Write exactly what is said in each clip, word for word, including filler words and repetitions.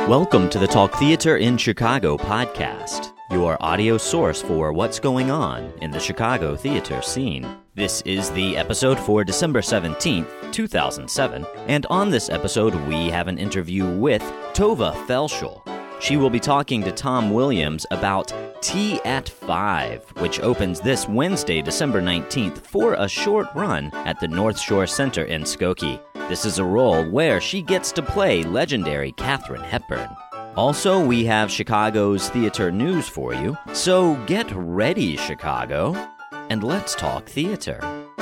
Welcome to the Talk Theater in Chicago podcast, your audio source for what's going on in the Chicago theater scene. This is the episode for December seventeenth, two thousand seven, and on this episode we have an interview with Tova Felshel. She will be talking to Tom Williams about Tea at Five, which opens this Wednesday, December nineteenth, for a short run at the North Shore Center in Skokie. This is a role where she gets to play legendary Katharine Hepburn. Also, we have Chicago's theater news for you, so get ready, Chicago, and let's talk theater.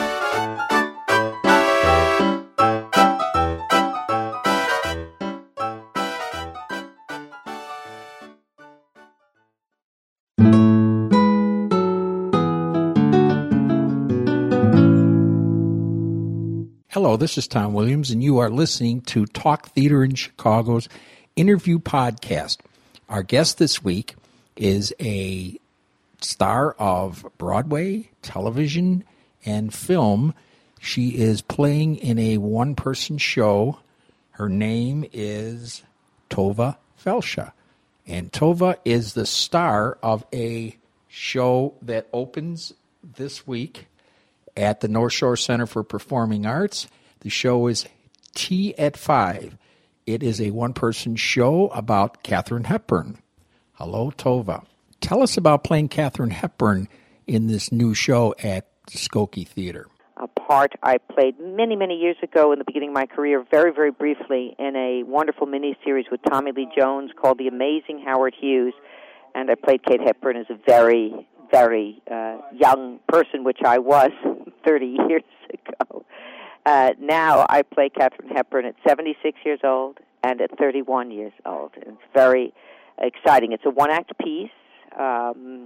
Hello, this is Tom Williams, and you are listening to Talk Theater in Chicago's interview podcast. Our guest this week is a star of Broadway, television, and film. She is playing in a one-person show. Her name is Tova Felshel, and Tova is the star of a show that opens this week at the North Shore Center for Performing Arts. The show is Tea at Five. It is a one-person show about Katharine Hepburn. Hello, Tova. Tell us about playing Katharine Hepburn in this new show at Skokie Theater. A part I played many, many years ago in the beginning of my career, very, very briefly, in a wonderful miniseries with Tommy Lee Jones called The Amazing Howard Hughes. And I played Kate Hepburn as a very, very uh, young person, which I was thirty years ago. Uh, now I play Katharine Hepburn at seventy-six years old and at thirty-one years old. And it's very exciting. It's a one-act piece um,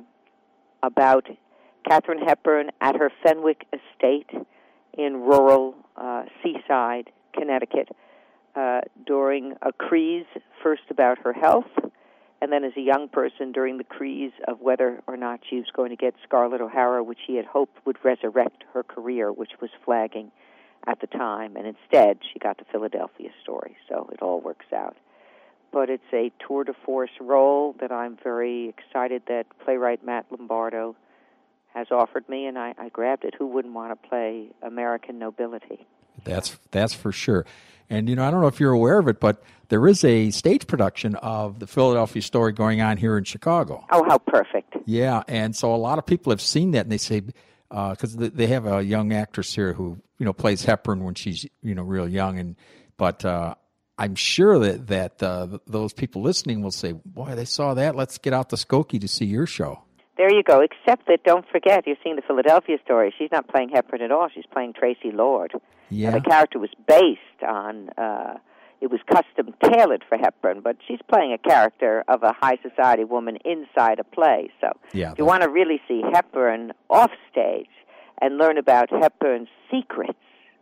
about Katharine Hepburn at her Fenwick estate in rural uh, seaside Connecticut uh, during a craze, first about her health, and then as a young person during the craze of whether or not she was going to get Scarlett O'Hara, which she had hoped would resurrect her career, which was flagging at the time. And instead, she got the Philadelphia story, so it all works out. But it's a tour de force role that I'm very excited that playwright Matt Lombardo has offered me, and I, I grabbed it. Who wouldn't want to play American nobility? That's that's for sure. And, you know, I don't know if you're aware of it, but there is a stage production of the Philadelphia story going on here in Chicago. Oh, how perfect. Yeah, and so a lot of people have seen that, and they say, because uh, they have a young actress here who, you know, plays Hepburn when she's, you know, real young, and but uh, I'm sure that, that uh, those people listening will say, boy, they saw that, let's get out to Skokie to see your show. There you go, except that don't forget, you're seeing the Philadelphia story. She's not playing Hepburn at all. She's playing Tracy Lord. Yeah. And the character was based on, uh, it was custom-tailored for Hepburn, but she's playing a character of a high society woman inside a play. So yeah, if you want to really see Hepburn off stage and learn about Hepburn's secrets,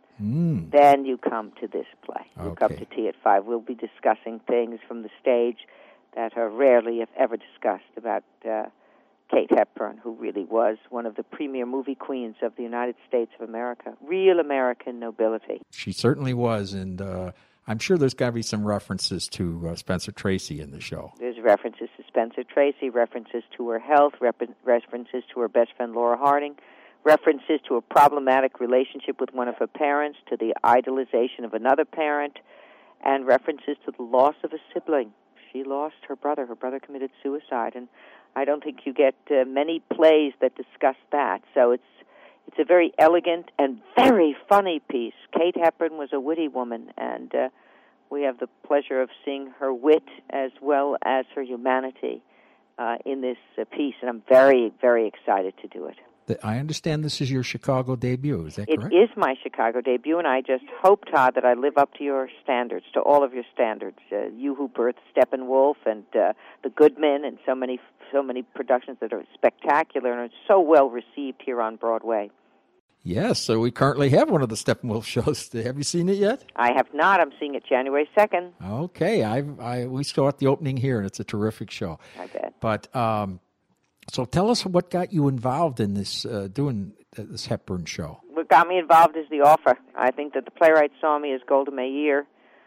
mm. then you come to this play. You okay. come to Tea at Five. We'll be discussing things from the stage that are rarely, if ever, discussed about uh, Kate Hepburn, who really was one of the premier movie queens of the United States of America. Real American nobility. She certainly was, and uh, I'm sure there's got to be some references to uh, Spencer Tracy in the show. There's references to Spencer Tracy, references to her health, rep- references to her best friend Laura Harding, references to a problematic relationship with one of her parents, to the idolization of another parent, and references to the loss of a sibling. She lost her brother. Her brother committed suicide, and I don't think you get uh, many plays that discuss that. So it's it's a very elegant and very funny piece. Kate Hepburn was a witty woman, and uh, we have the pleasure of seeing her wit as well as her humanity uh, in this uh, piece, and I'm very, very excited to do it. I understand this is your Chicago debut, is that it correct? It is my Chicago debut, and I just hope, Todd, that I live up to your standards, to all of your standards. Uh, you who birthed Steppenwolf and uh, The Goodman and so many so many productions that are spectacular and are so well received here on Broadway. Yes, so we currently have one of the Steppenwolf shows. Have you seen it yet? I have not. I'm seeing it January second. Okay, I, I we saw at the opening here, and it's a terrific show. I bet. But um, so tell us what got you involved in this uh, doing this Hepburn show. What got me involved is the offer. I think that the playwright saw me as Golda Meir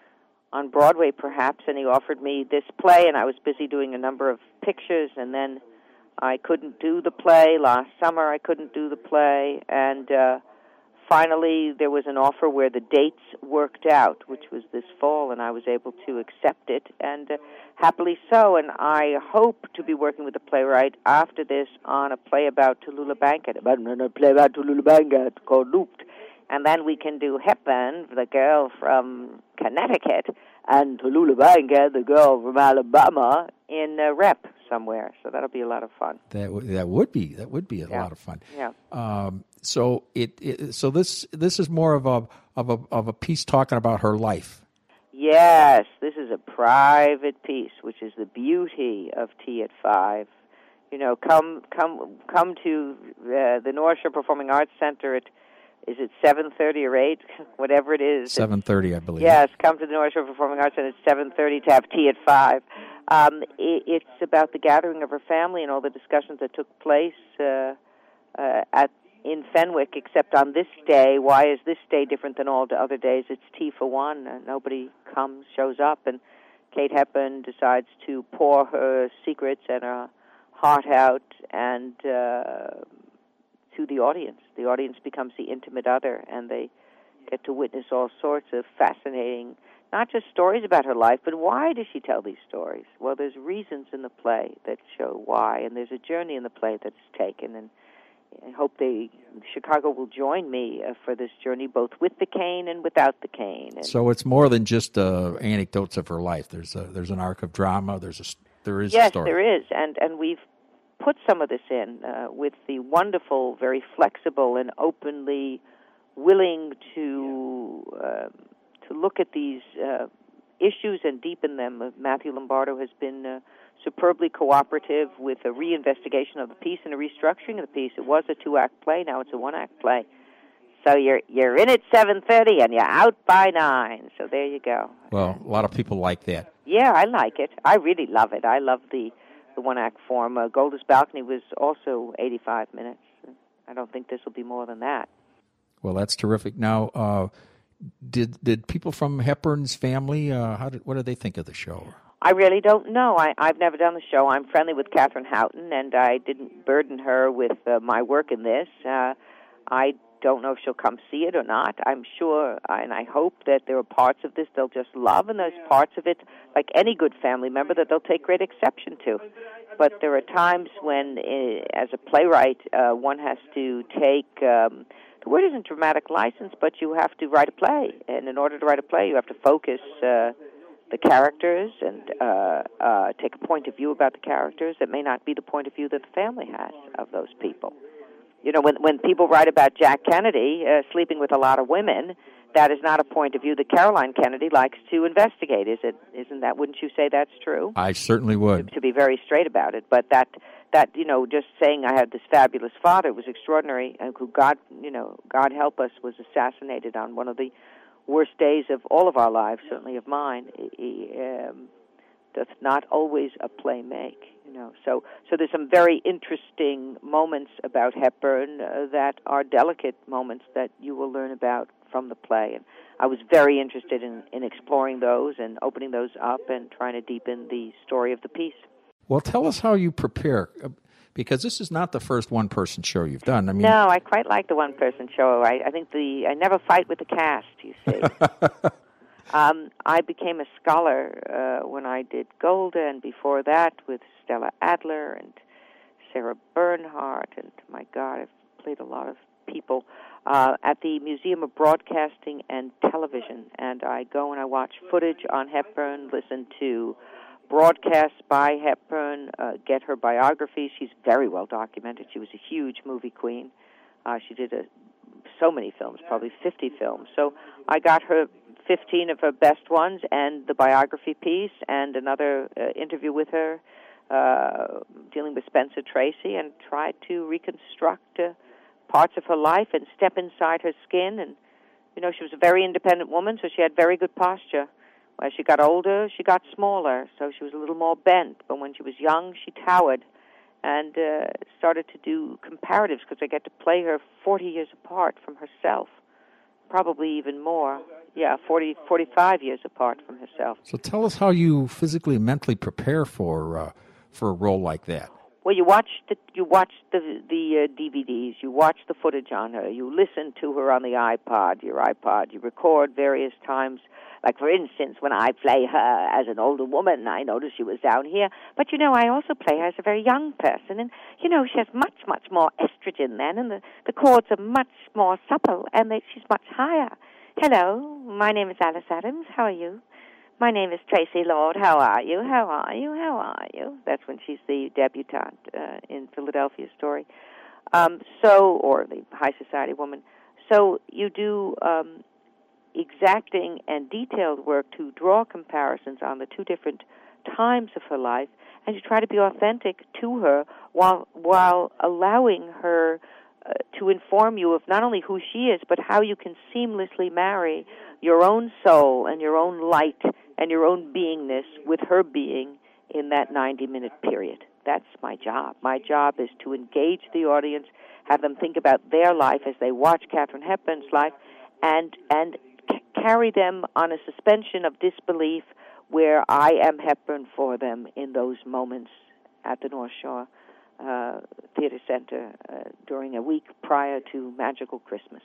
on Broadway, perhaps, and he offered me this play, and I was busy doing a number of pictures, and then I couldn't do the play. Last summer, I couldn't do the play, and uh, finally, there was an offer where the dates worked out, which was this fall, and I was able to accept it, and uh, happily so, and I hope to be working with the playwright after this on a play about Tallulah Bankhead, about a play about Tallulah Bankhead called Looped. And then we can do Hepburn, the girl from Connecticut, and Tallulah Bankhead, the girl from Alabama, in a rep somewhere. So that'll be a lot of fun. That w- that would be that would be a yeah. lot of fun. Yeah. Um, so it, it so this this is more of a of a of a piece talking about her life. Yes, this is a private piece, which is the beauty of Tea at Five. You know, come come come to uh, the North Shore Performing Arts Center at. Is it seven thirty or eight? Whatever it is. seven thirty, I believe. Yes, come to the North Shore Performing Arts Center at seven thirty to have tea at five. Um, it, it's about the gathering of her family and all the discussions that took place uh, uh, at in Fenwick, except on this day. Why is this day different than all the other days? It's tea for one. Uh, nobody comes, shows up, and Kate Hepburn decides to pour her secrets and her heart out and... Uh, to the audience. The audience becomes the intimate other, and they get to witness all sorts of fascinating, not just stories about her life, but why does she tell these stories? Well, there's reasons in the play that show why, and there's a journey in the play that's taken, and I hope they, Chicago will join me uh, for this journey, both with the cane and without the cane. And so it's more than just uh, anecdotes of her life. There's a, there's an arc of drama. There's a there is yes, a story. there is, and and we've put some of this in uh, with the wonderful, very flexible, and openly willing to uh, to look at these uh, issues and deepen them. Uh, Matthew Lombardo has been uh, superbly cooperative with a reinvestigation of the piece and a restructuring of the piece. It was a two-act play, now it's a one-act play. So you're you're in at seven thirty and you're out by nine. So there you go. Well, a lot of people like that. Yeah, I like it. I really love it. I love the the one-act form. Uh, Golders Balcony was also eighty-five minutes. I don't think this will be more than that. Well, that's terrific. Now, uh, did did people from Hepburn's family, uh, how did what did they think of the show? I really don't know. I, I've never done the show. I'm friendly with Catherine Houghton, and I didn't burden her with uh, my work in this. Uh, I don't know if she'll come see it or not. I'm sure, and I hope that there are parts of this they'll just love, and there's parts of it, like any good family member, that they'll take great exception to. But there are times when, uh, as a playwright, uh, one has to take, um, the word isn't dramatic license, but you have to write a play. And in order to write a play, you have to focus uh, the characters and uh, uh, take a point of view about the characters that may not be the point of view that the family has of those people. You know, when when people write about Jack Kennedy uh, sleeping with a lot of women, that is not a point of view that Caroline Kennedy likes to investigate. Is it? Isn't that? Wouldn't you say that's true? I certainly would. To, to be very straight about it, but that that you know, just saying I had this fabulous father was extraordinary, and who God, you know, God help us, was assassinated on one of the worst days of all of our lives, certainly of mine. He, um, doth not always a play make. You know, so so there's some very interesting moments about Hepburn uh, that are delicate moments that you will learn about from the play, and I was very interested in, in exploring those and opening those up and trying to deepen the story of the piece. Well, tell us how you prepare, because this is not the first one-person show you've done. I mean, no, I quite like the one-person show. I, I think the I never fight with the cast. You see. Um, I became a scholar uh, when I did Golda, and before that with Stella Adler and Sarah Bernhardt, and my God, I've played a lot of people uh, at the Museum of Broadcasting and Television, and I go and I watch footage on Hepburn, listen to broadcasts by Hepburn, uh, get her biography. She's very well documented. She was a huge movie queen. Uh, she did a, so many films, probably fifty films. So I got her fifteen of her best ones and the biography piece and another uh, interview with her uh, dealing with Spencer Tracy, and tried to reconstruct uh, parts of her life and step inside her skin. And, you know, she was a very independent woman, so she had very good posture. As she got older, she got smaller, so she was a little more bent. But when she was young, she towered and uh, started to do comparatives, because I get to play her forty years apart from herself. probably even more. Yeah, forty, forty-five years apart from herself. So tell us how you physically and mentally prepare for uh, for a role like that. Well, you watch the you watch the the uh, D V Ds, you watch the footage on her, you listen to her on the iPod, your iPod, you record various times. Like, for instance, when I play her as an older woman, I noticed she was down here. But, you know, I also play her as a very young person. And, you know, she has much, much more estrogen then, and the, the chords are much more supple, and they, she's much higher. Hello, my name is Alice Adams. How are you? My name is Tracy Lord. How are you? How are you? How are you? That's when she's the debutante uh, in Philadelphia Story. Um, so, or the high society woman. So you do um, exacting and detailed work to draw comparisons on the two different times of her life, and you try to be authentic to her while while allowing her uh, to inform you of not only who she is, but how you can seamlessly marry your own soul and your own light and your own beingness with her being in that ninety-minute period. That's my job. My job is to engage the audience, have them think about their life as they watch Katharine Hepburn's life, and and c- carry them on a suspension of disbelief where I am Hepburn for them in those moments at the North Shore uh, Theater Center uh, during a week prior to Magical Christmas.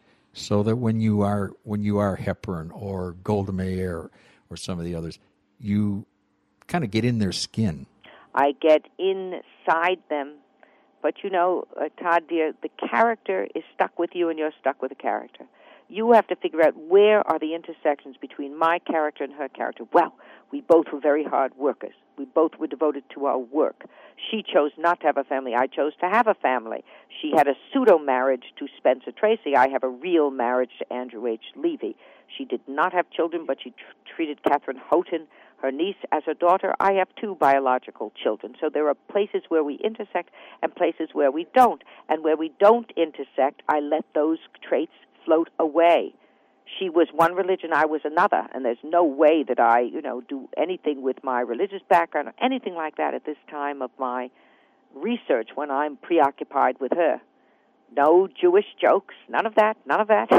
So that when you are when you are Hepburn or Golda Meir or some of the others, you kind of get in their skin. I get inside them. But, you know, uh, Todd, dear, the character is stuck with you and you're stuck with the character. You have to figure out where are the intersections between my character and her character. Well, we both were very hard workers. We both were devoted to our work. She chose not to have a family. I chose to have a family. She had a pseudo-marriage to Spencer Tracy. I have a real marriage to Andrew H. Levy. She did not have children, but she tr- treated Catherine Houghton, her niece, as her daughter. I have two biological children. So there are places where we intersect and places where we don't. And where we don't intersect, I let those traits float away. She was one religion, I was another, and there's no way that I, you know, do anything with my religious background or anything like that at this time of my research when I'm preoccupied with her. No Jewish jokes, none of that, none of that.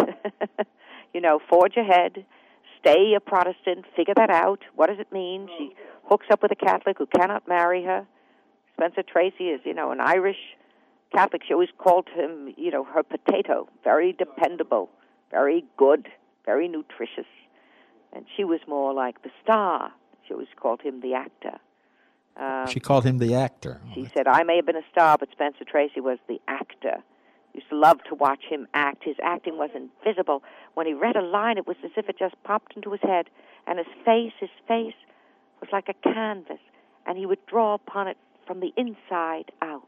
You know, forge ahead, stay a Protestant, figure that out. What does it mean? She hooks up with a Catholic who cannot marry her. Spencer Tracy is, you know, an Irish Catholic. She always called him, you know, her potato, very dependable, very good, very nutritious. And she was more like the star. She always called him the actor. Um, she called him the actor. She said, I may have been a star, but Spencer Tracy was the actor. Used to love to watch him act. His acting was invisible. When he read a line, it was as if it just popped into his head. And his face, his face was like a canvas, and he would draw upon it from the inside out.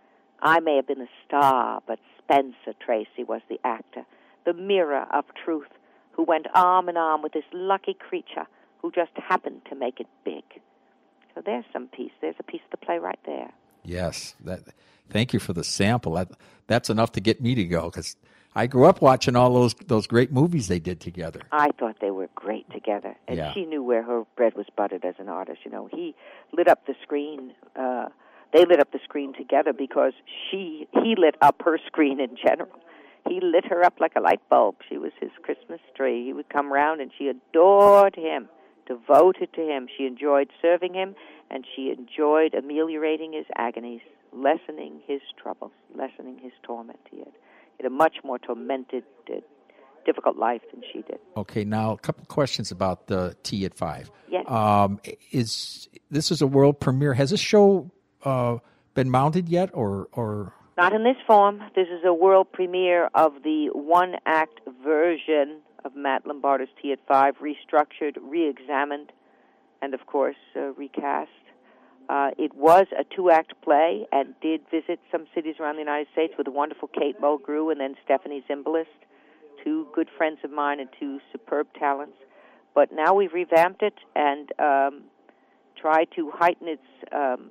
I may have been a star, but Spencer Tracy was the actor, the mirror of truth, who went arm in arm with this lucky creature who just happened to make it big. So there's some piece. There's a piece of the play right there. Yes. That, thank you for the sample. That, that's enough to get me to go, because I grew up watching all those those great movies they did together. I thought they were great together, and yeah. she knew where her bread was buttered as an artist. You know, he lit up the screen. Uh, they lit up the screen together because she he lit up her screen in general. He lit her up like a light bulb. She was his Christmas tree. He would come round, and she adored him, devoted to him. She enjoyed serving him, and she enjoyed ameliorating his agonies, lessening his troubles, lessening his torment. He had, he had a much more tormented, uh, difficult life than she did. Okay, now a couple questions about the Tea at Five. Yes. Um, is this is a world premiere? Has this show uh, been mounted yet, or or? Not in this form. This is a world premiere of the one-act version of Matt Lombardo's Tea at Five, restructured, re-examined, and, of course, uh, recast. Uh, it was a two-act play and did visit some cities around the United States with the wonderful Kate Mulgrew and then Stephanie Zimbalist, two good friends of mine and two superb talents. But now we've revamped it and um, tried to heighten its... Um,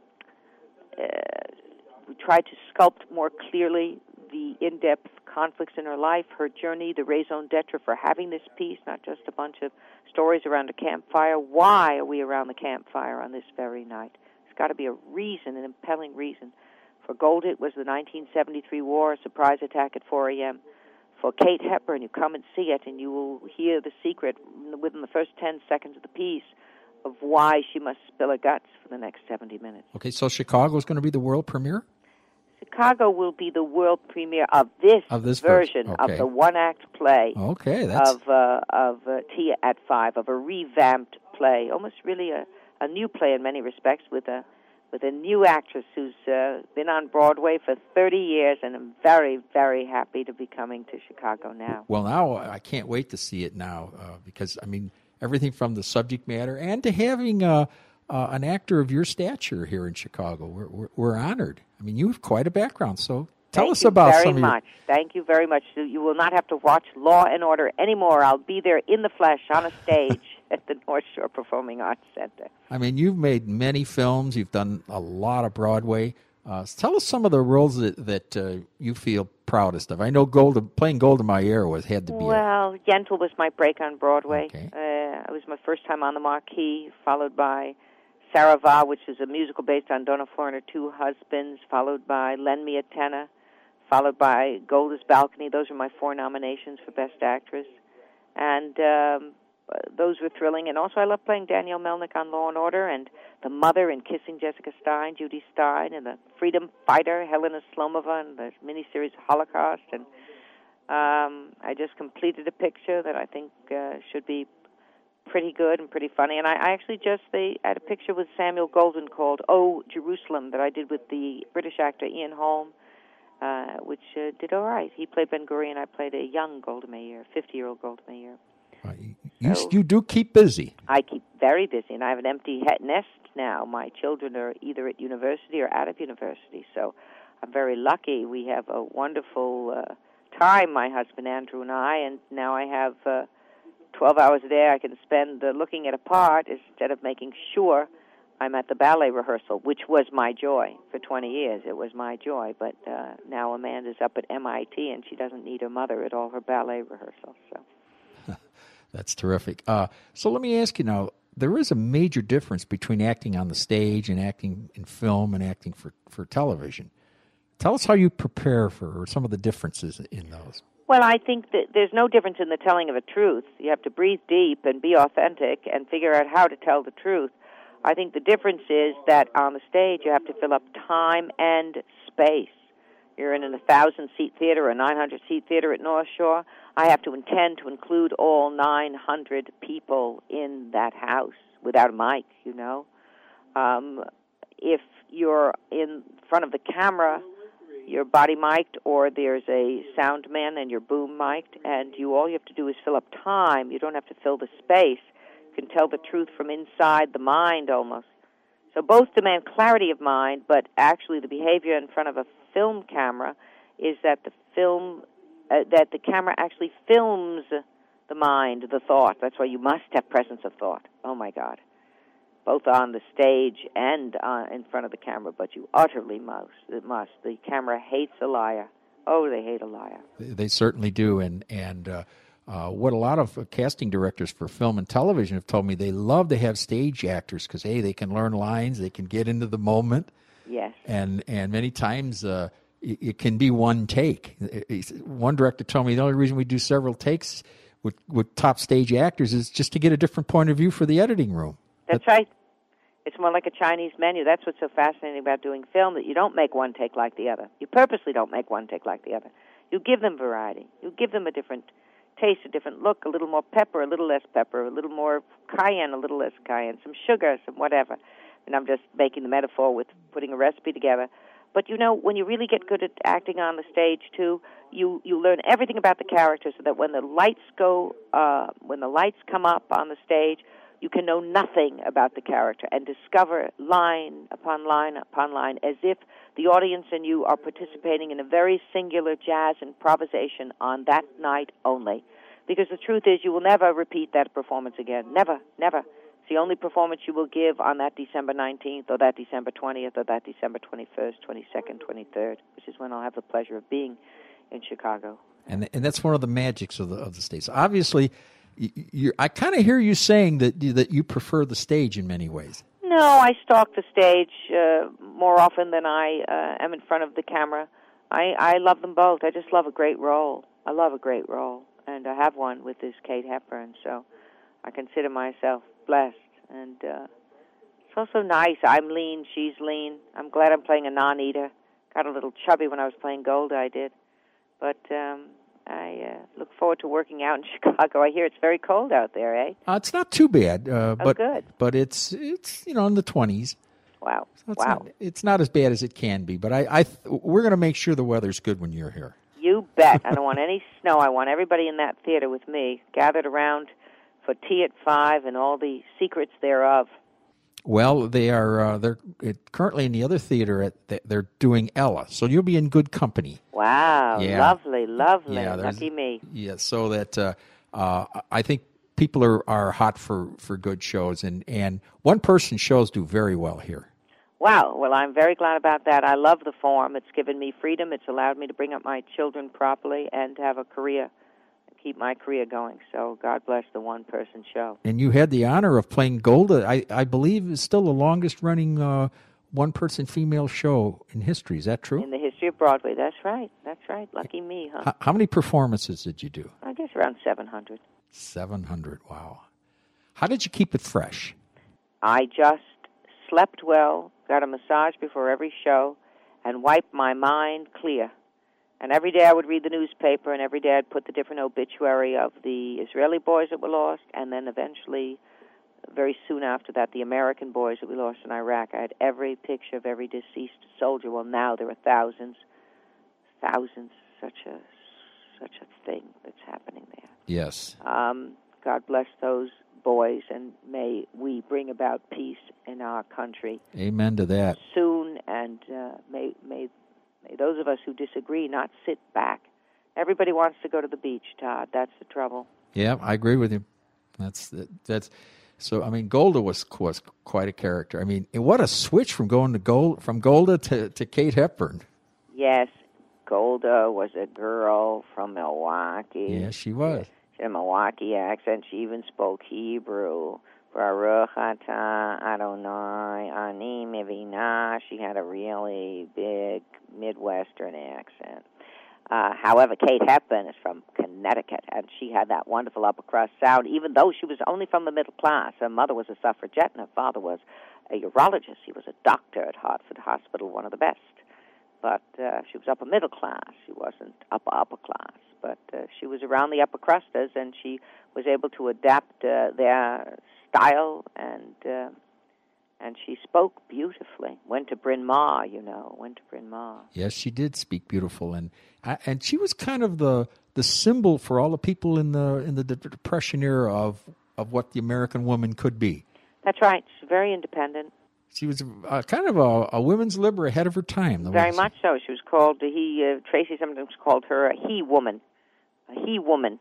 uh, we tried to sculpt more clearly the in-depth conflicts in her life, her journey, the raison d'etre for having this piece, not just a bunch of stories around a campfire. Why are we around the campfire on this very night? There's got to be a reason, an impelling reason. For Golda, it was the nineteen seventy-three war, a surprise attack at four a.m. for Kate Hepburn. You come and see it, and you will hear the secret within the first ten seconds of the piece of why she must spill her guts for the next seventy minutes. Okay, so Chicago is going to be the world premiere? Chicago will be the world premiere of this, of this version okay. of the one-act play okay, that's... of uh, of uh, Tia at Five, of a revamped play, almost really a, a new play in many respects, with a with a new actress who's uh, been on Broadway for thirty years, and I'm very, very happy to be coming to Chicago now. Well, now I can't wait to see it now uh, because, I mean, everything from the subject matter and to having uh, uh, an actor of your stature here in Chicago. We're, we're, we're honored. I mean, you have quite a background, so tell Thank us about some of your... Thank you very much. Thank you very much. You will not have to watch Law and Order anymore. I'll be there in the flesh on a stage at the North Shore Performing Arts Center. I mean, you've made many films. You've done a lot of Broadway. Uh, tell us some of the roles that, that uh, you feel proudest of. I know Golda, playing Golda Meir was had to be... Well, a... Yentl was my break on Broadway. Okay. Uh, it was my first time on the marquee, followed by Saravá, which is a musical based on Donna Floor and Her Two Husbands, followed by Lend Me a Tenor, followed by Golda's Balcony. Those are my four nominations for Best Actress. And um, those were thrilling. And also I love playing Danielle Melnick on Law and Order, and the mother in Kissing Jessica Stein, Judy Stein, and the freedom fighter, Helena Slomova, in the miniseries Holocaust. And um, I just completed a picture that I think uh, should be pretty good and pretty funny. And I, I actually just they I had a picture with Samuel Goldwyn called Oh, Jerusalem that I did with the British actor Ian Holm, uh, which uh, did all right. He played Ben-Gurion. I played a young Golda Meir, fifty-year-old Golda Meir. Uh, you, so, you do keep busy. I keep very busy, and I have an empty he- nest now. My children are either at university or out of university, so I'm very lucky. We have a wonderful uh, time, my husband Andrew and I, and now I have... Uh, twelve hours a day I can spend uh, looking at a part instead of making sure I'm at the ballet rehearsal, which was my joy for twenty years. It was my joy, but uh, now Amanda's up at M I T, and she doesn't need her mother at all her ballet rehearsals. So That's terrific. Uh, so let me ask you now, there is a major difference between acting on the stage and acting in film and acting for, for television. Tell us how you prepare for some of the differences in those. Well, I think that there's no difference in the telling of a truth. You have to breathe deep and be authentic and figure out how to tell the truth. I think the difference is that on the stage you have to fill up time and space. You're in a one thousand-seat theater or a nine hundred-seat theater at North Shore. I have to intend to include all nine hundred people in that house without a mic, you know. Um, if you're in front of the camera, you're body mic'd, or there's a sound man and you're boom mic'd, and you all you have to do is fill up time. You don't have to fill the space. You can tell the truth from inside the mind almost. So both demand clarity of mind, but actually the behavior in front of a film camera is that the film, uh, that the camera actually films the mind, the thought. That's why you must have presence of thought. Oh my God. Both on the stage and uh, in front of the camera, but you utterly must. It must. The camera hates a liar. Oh, they hate a liar. They certainly do, and and uh, uh, what a lot of casting directors for film and television have told me, they love to have stage actors because, hey, they can learn lines, they can get into the moment. Yes. And and many times uh, it, it can be one take. One director told me the only reason we do several takes with, with top stage actors is just to get a different point of view for the editing room. That's right. It's more like a Chinese menu. That's what's so fascinating about doing film, that you don't make one take like the other. You purposely don't make one take like the other. You give them variety. You give them a different taste, a different look, a little more pepper, a little less pepper, a little more cayenne, a little less cayenne, some sugar, some whatever. And I'm just making the metaphor with putting a recipe together. But, you know, when you really get good at acting on the stage, too, you, you learn everything about the character so that when the lights go, uh, when the lights come up on the stage, you can know nothing about the character and discover line upon line upon line as if the audience and you are participating in a very singular jazz improvisation on that night only. Because the truth is you will never repeat that performance again. Never, never. It's the only performance you will give on that December nineteenth or that December twentieth or that December twenty-first, twenty-second, twenty-third, which is when I'll have the pleasure of being in Chicago. And and that's one of the magics of the of the States. Obviously, You're, I kind of hear you saying that that you prefer the stage in many ways. No, I stalk the stage uh, more often than I uh, am in front of the camera. I, I love them both. I just love a great role. I love a great role, and I have one with this Kate Hepburn, so I consider myself blessed. And uh, it's also nice. I'm lean, she's lean. I'm glad I'm playing a non-eater. Got a little chubby when I was playing Golda, I did. But um, I uh, look forward to working out in Chicago. I hear it's very cold out there, eh? Uh, it's not too bad, uh, oh, but good. but it's it's you know in the twenties. Wow! So it's wow! Not, it's not as bad as it can be, but I, I th- we're going to make sure the weather's good when you're here. You bet. I don't want any snow. I want everybody in that theater with me, gathered around for tea at five and all the secrets thereof. Well, they are uh, they're it, currently in the other theater. At the, they're doing Ella, so you'll be in good company. Wow! Yeah. Lovely, lovely. Yeah, lucky me. Yeah, so that uh, uh, I think people are, are hot for, for good shows, and, and one-person shows do very well here. Wow. Well, I'm very glad about that. I love the form. It's given me freedom. It's allowed me to bring up my children properly and to have a career, keep my career going. So God bless the one-person show. And you had the honor of playing Golda. I, I believe is still the longest-running uh, one-person female show in history. Is that true? In the history of Broadway. That's right. That's right. Lucky me, huh? How, how many performances did you do? I guess around seven hundred. seven hundred. Wow. How did you keep it fresh? I just slept well, got a massage before every show, and wiped my mind clear. And every day I would read the newspaper, and every day I'd put the different obituary of the Israeli boys that were lost, and then eventually, very soon after that, the American boys that we lost in Iraq. I had every picture of every deceased soldier. Well, now there are thousands, thousands, such a, such a thing that's happening there. Yes. Um, God bless those boys, and may we bring about peace in our country. Amen to that. Soon, and uh, may, may may those of us who disagree not sit back. Everybody wants to go to the beach, Todd. That's the trouble. Yeah, I agree with you. That's that's. So I mean, Golda was was quite a character. I mean, what a switch from going to Gold from Golda to, to Kate Hepburn. Yes, Golda was a girl from Milwaukee. Yes, she was. She had a Milwaukee accent. She even spoke Hebrew. Baruch atah Adonai ani mevina. She had a really big Midwestern accent. Uh, however, Kate Hepburn is from Connecticut, and she had that wonderful upper crust sound, even though she was only from the middle class. Her mother was a suffragette, and her father was a urologist. He was a doctor at Hartford Hospital, one of the best. But uh, she was upper middle class. She wasn't upper, upper class. But uh, she was around the upper crusters, and she was able to adapt uh, their style, and uh, and she spoke beautifully. Went to Bryn Mawr, you know, went to Bryn Mawr. Yes, she did speak beautiful, and and she was kind of the the symbol for all the people in the in the Depression era of of what the American woman could be. That's right. She's very independent. She was uh, kind of a, a women's liberal ahead of her time. Very much so. She was called he. Uh, Tracy sometimes called her a he woman, a he woman,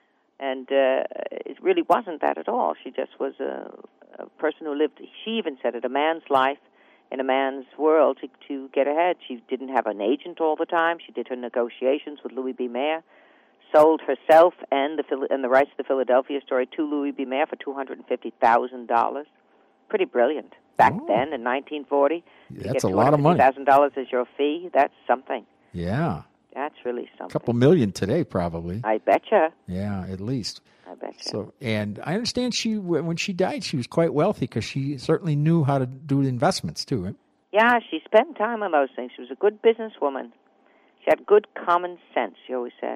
and uh, it really wasn't that at all. She just was a, a person who lived. She even said it, a man's life in a man's world to, to get ahead. She didn't have an agent all the time. She did her negotiations with Louis B. Mayer, sold herself and the and the rights to the Philadelphia story to Louis B. Mayer for two hundred and fifty thousand dollars. Pretty brilliant. Back oh. then, in nineteen forty, yeah, that's a lot of money. two hundred fifty thousand dollars as your fee, that's something. Yeah. That's really something. A couple million today, probably. I betcha. Yeah, at least. I betcha. So, and I understand she, when she died, she was quite wealthy because she certainly knew how to do investments, too, right? Yeah, she spent time on those things. She was a good businesswoman. She had good common sense, she always said.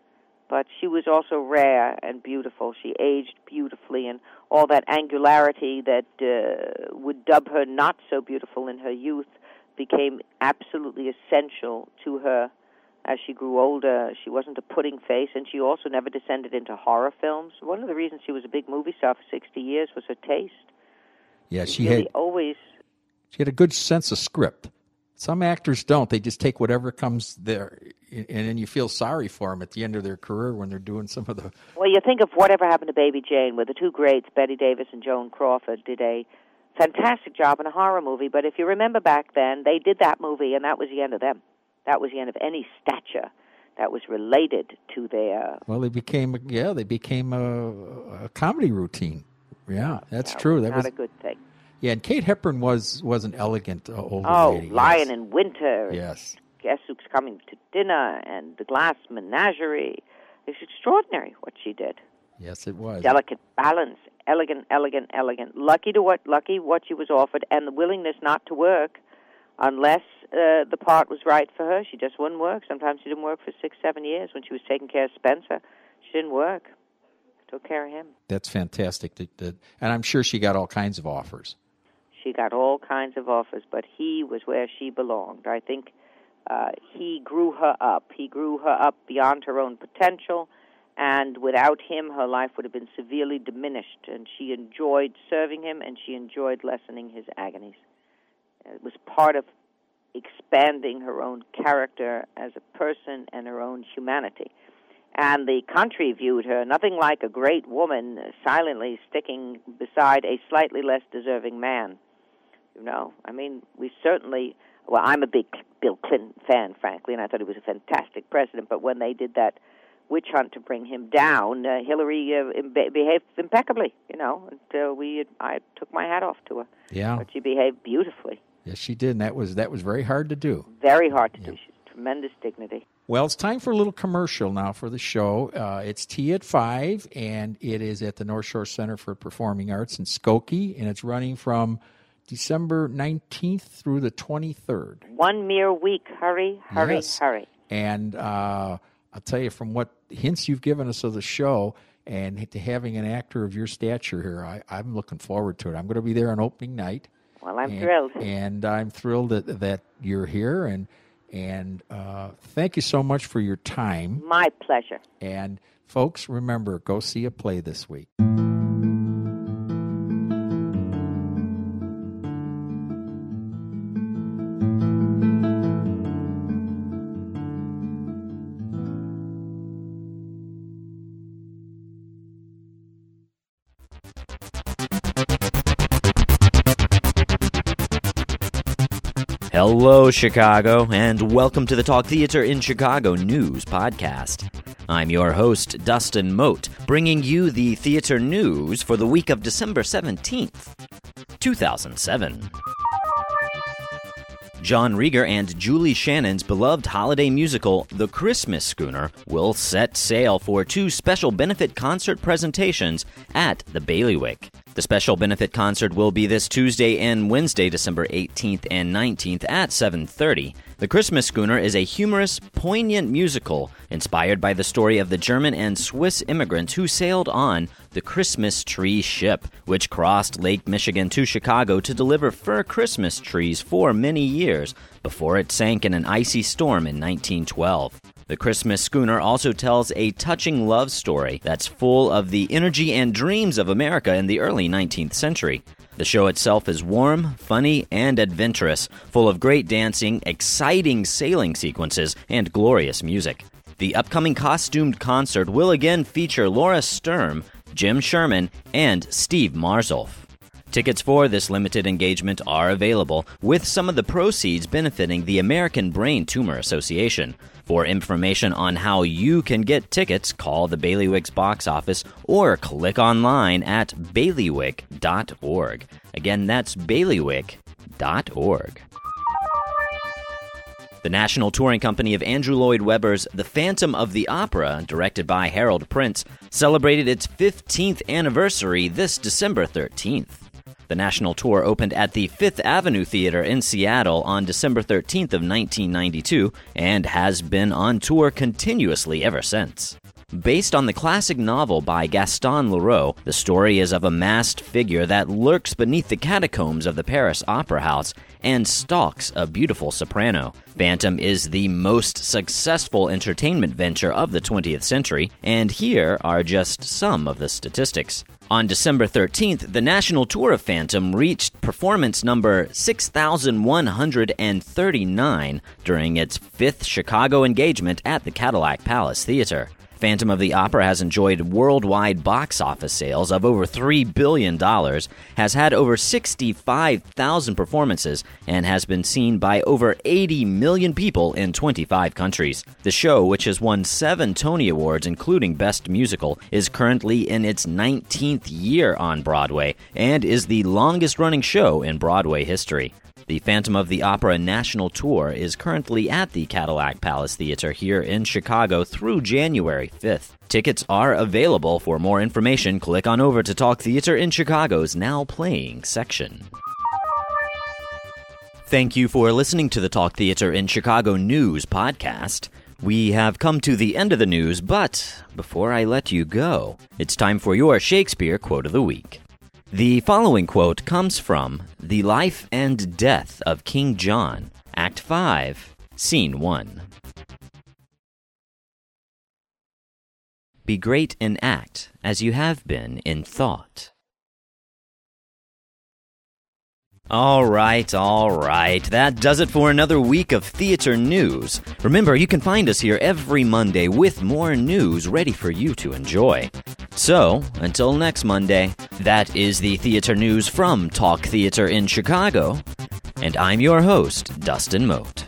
But she was also rare and beautiful. She aged beautifully, and all that angularity that uh, would dub her not so beautiful in her youth became absolutely essential to her as she grew older. She wasn't a pudding face, and she also never descended into horror films. One of the reasons she was a big movie star for sixty years was her taste. Yeah, she, she really had always. She had a good sense of script. Some actors don't. They just take whatever comes there, and then you feel sorry for them at the end of their career when they're doing some of the... Well, you think of Whatever Happened to Baby Jane, where the two greats, Bette Davis and Joan Crawford, did a fantastic job in a horror movie. But if you remember back then, they did that movie, and that was the end of them. That was the end of any stature that was related to their... Well, they became, yeah, they became a, a comedy routine. Yeah, that's that true. Was that not was a good thing. Yeah, and Kate Hepburn was was an elegant uh, older oh, lady. Oh, Lion yes. in Winter. Yes. Guess Who's Coming to Dinner, and The Glass Menagerie. It's extraordinary what she did. Yes, it was. Delicate balance, elegant, elegant, elegant. Lucky to what, lucky what she was offered, and the willingness not to work unless uh, the part was right for her. She just wouldn't work. Sometimes she didn't work for six, seven years when she was taking care of Spencer. She didn't work. Took care of him. That's fantastic. And I'm sure she got all kinds of offers. She got all kinds of offers, but he was where she belonged. I think uh, he grew her up. He grew her up beyond her own potential, and without him, her life would have been severely diminished, and she enjoyed serving him, and she enjoyed lessening his agonies. It was part of expanding her own character as a person and her own humanity. And the country viewed her nothing like a great woman silently sticking beside a slightly less deserving man. You know, I mean, we certainly, well, I'm a big Bill Clinton fan, frankly, and I thought he was a fantastic president, but when they did that witch hunt to bring him down, uh, Hillary uh, Im- behaved impeccably, you know, until we, I took my hat off to her. Yeah. But she behaved beautifully. Yes, she did, and that was, that was very hard to do. Very hard to yeah. do. She's tremendous dignity. Well, it's time for a little commercial now for the show. Uh, it's Tea at five, and it is at the North Shore Center for Performing Arts in Skokie, and it's running from December nineteenth through the twenty-third. One mere week. Hurry, hurry, yes. hurry. And uh, I'll tell you, from what hints you've given us of the show and to having an actor of your stature here, I, I'm looking forward to it. I'm going to be there on opening night. Well, I'm and, thrilled. And I'm thrilled that, that you're here, and And uh, thank you so much for your time. My pleasure. And folks, remember, go see a play this week. Hello, Chicago, and welcome to the Talk Theater in Chicago News Podcast. I'm your host, Dustin Mote, bringing you the theater news for the week of December seventeenth, two thousand seven. John Rieger and Julie Shannon's beloved holiday musical, The Christmas Schooner, will set sail for two special benefit concert presentations at the Bailiwick. The special benefit concert will be this Tuesday and Wednesday, December eighteenth and nineteenth at seven thirty. The Christmas Schooner is a humorous, poignant musical inspired by the story of the German and Swiss immigrants who sailed on the Christmas Tree Ship, which crossed Lake Michigan to Chicago to deliver fir Christmas trees for many years before it sank in an icy storm in nineteen twelve. The Christmas Schooner also tells a touching love story that's full of the energy and dreams of America in the early nineteenth century. The show itself is warm, funny, and adventurous, full of great dancing, exciting sailing sequences, and glorious music. The upcoming costumed concert will again feature Laura Sturm, Jim Sherman, and Steve Marzolf. Tickets for this limited engagement are available, with some of the proceeds benefiting the American Brain Tumor Association. For information on how you can get tickets, call the Bailiwick's box office or click online at bailiwick dot org. Again, that's bailiwick dot org. The national touring company of Andrew Lloyd Webber's The Phantom of the Opera, directed by Harold Prince, celebrated its fifteenth anniversary this December thirteenth. The national tour opened at the Fifth Avenue Theater in Seattle on December thirteenth of nineteen ninety-two and has been on tour continuously ever since. Based on the classic novel by Gaston Leroux, the story is of a masked figure that lurks beneath the catacombs of the Paris Opera House and stalks a beautiful soprano. Phantom is the most successful entertainment venture of the twentieth century, and here are just some of the statistics. On December thirteenth, the national tour of Phantom reached performance number six thousand one hundred thirty-nine during its fifth Chicago engagement at the Cadillac Palace Theater. Phantom of the Opera has enjoyed worldwide box office sales of over three billion dollars, has had over sixty-five thousand performances, and has been seen by over eighty million people in twenty-five countries. The show, which has won seven Tony Awards, including Best Musical, is currently in its nineteenth year on Broadway and is the longest-running show in Broadway history. The Phantom of the Opera National Tour is currently at the Cadillac Palace Theater here in Chicago through January fifth. Tickets are available. For more information, click on over to Talk Theater in Chicago's Now Playing section. Thank you for listening to the Talk Theater in Chicago News podcast. We have come to the end of the news, but before I let you go, it's time for your Shakespeare Quote of the Week. The following quote comes from The Life and Death of King John, Act five, Scene one. Be great in act as you have been in thought. All right, all right. That does it for another week of theater news. Remember, you can find us here every Monday with more news ready for you to enjoy. So, until next Monday, that is the theater news from Talk Theater in Chicago, and I'm your host, Dustin Mote.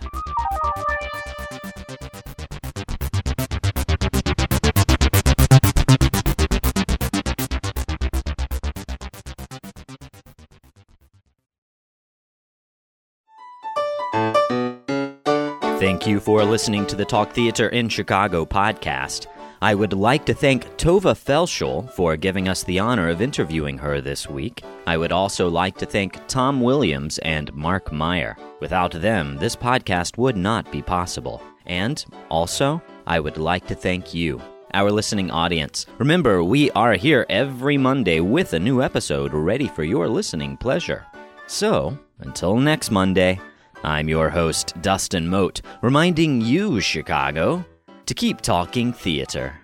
Thank you for listening to the Talk Theater in Chicago podcast. I would like to thank Tova Felschel for giving us the honor of interviewing her this week. I would also like to thank Tom Williams and Mark Meyer. Without them, this podcast would not be possible. And also, I would like to thank you, our listening audience. Remember, we are here every Monday with a new episode ready for your listening pleasure. So, until next Monday, I'm your host, Dustin Mote, reminding you, Chicago, to keep talking theater.